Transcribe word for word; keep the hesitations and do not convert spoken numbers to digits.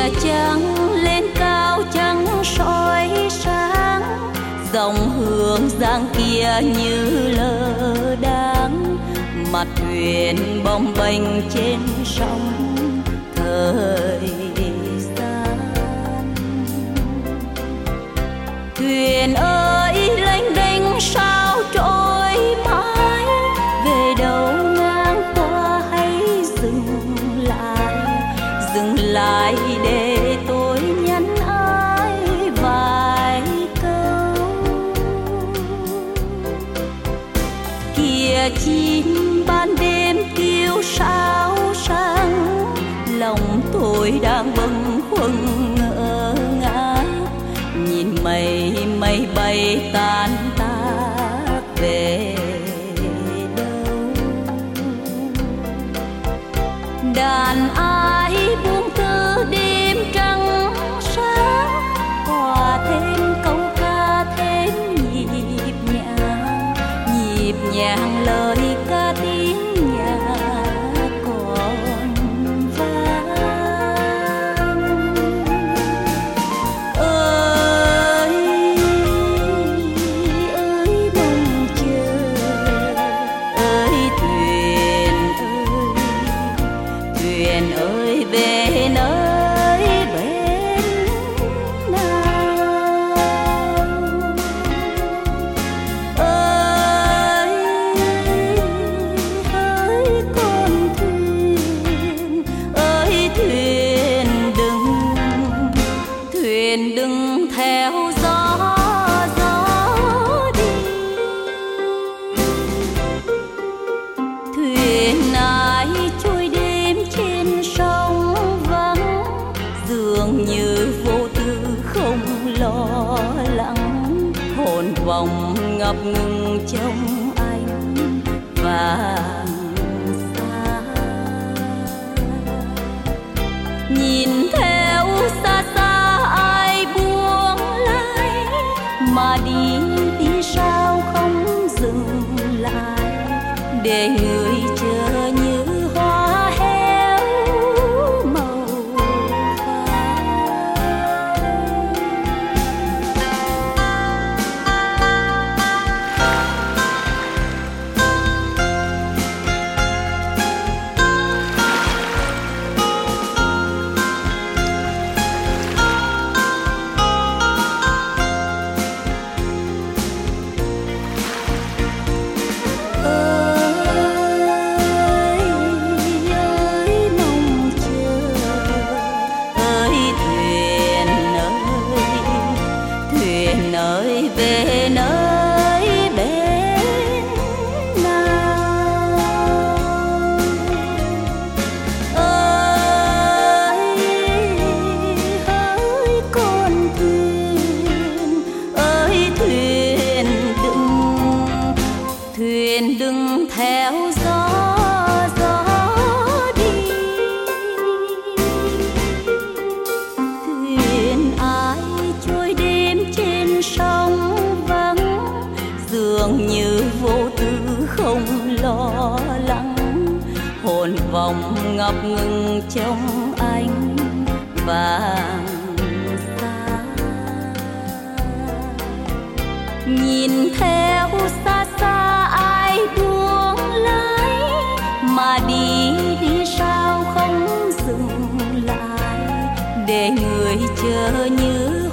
Kìa trăng lên cao trắng soi sáng, dòng hương giang kia như lơ đãng, mặt thuyền bồng bềnh trên sông thời gian. Thuyền ơi lênh đênh sao trôi mãi, về đâu ngang qua hay dừng lại, dừng lại để tôi nhắn ai vài câu. Kìa chim ban đêm kêu sao sáng, lòng tôi đang bâng khuâng ngỡ ngác, nhìn mây mây bay tan tác về đâu. Đàn ai buông thơ đêm trăng sáng, hòa thêm câu ca thêm nhịp nhàng, nhịp nhàng lời ca tiếng nhạc còn vang. Ơi ơi mong chờ, ơi thuyền ơi, thuyền ơi về nơi bên nào. Ơi hỡi con thuyền, ơi thuyền đừng, thuyền đừng theo gió gió đi. Thuyền ai trôi đêm trên sông vắng, dường như vô tư không lo lắng, hồn vòng ngập ngừng trong anh vàng xa. Nhìn theo xa xa ai buông lái, mà đi đi sao không dừng lại, để người chờ như hoa héo màu phai. Về nơi bên nào. Ơi hỡi con thuyền, ơi thuyền đừng, thuyền đừng theo gió gió đi. Thuyền ai trôi đêm trên sông vắng, dường như vô tư không lo lắng, hồn vòng ngập ngừng trong anh vàng xa. Nhìn theo xa xa ai buông lái, mà đi đi sao không dừng lại, để người chờ như